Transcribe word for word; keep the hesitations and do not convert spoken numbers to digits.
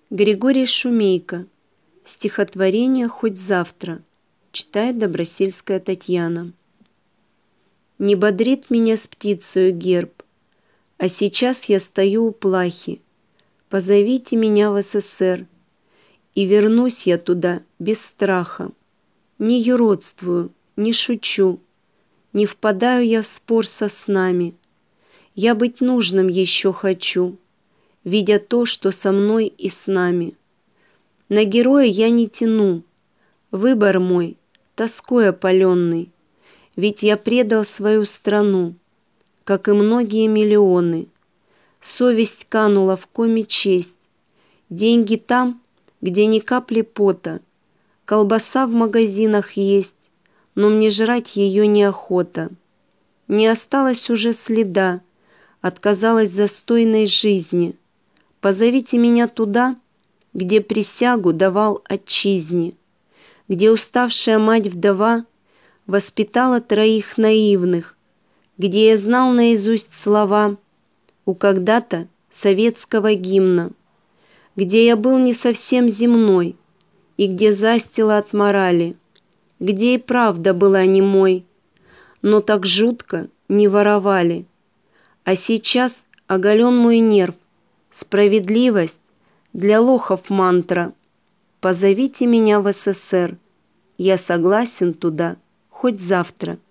Григорий Шумейко. Стихотворение «Хоть завтра». Читает Добросельская Татьяна. Не бодрит меня с птицею герб, а сейчас я стою у плахи. Позовите меня в СССР, и вернусь я туда без страха. Не юродствую, не шучу, не впадаю я в спор со снами. Я быть нужным еще хочу, видя то, что со мной и с нами. На героя я не тяну, выбор мой, тоской опаленный, ведь я предал свою страну, как и многие миллионы. Совесть канула в коме честь, деньги там, где ни капли пота, колбаса в магазинах есть, но мне жрать ее неохота. Не осталось уже следа, отказалась застойной жизни. Позовите меня туда, где присягу давал отчизне, где уставшая мать-вдова воспитала троих наивных, где я знал наизусть слова у когда-то советского гимна, где я был не совсем земной и где застила от морали, где и правда была немой, но так жутко не воровали. А сейчас оголен мой нерв, справедливость для лохов мантра. Позовите меня в СССР, я согласен туда хоть завтра.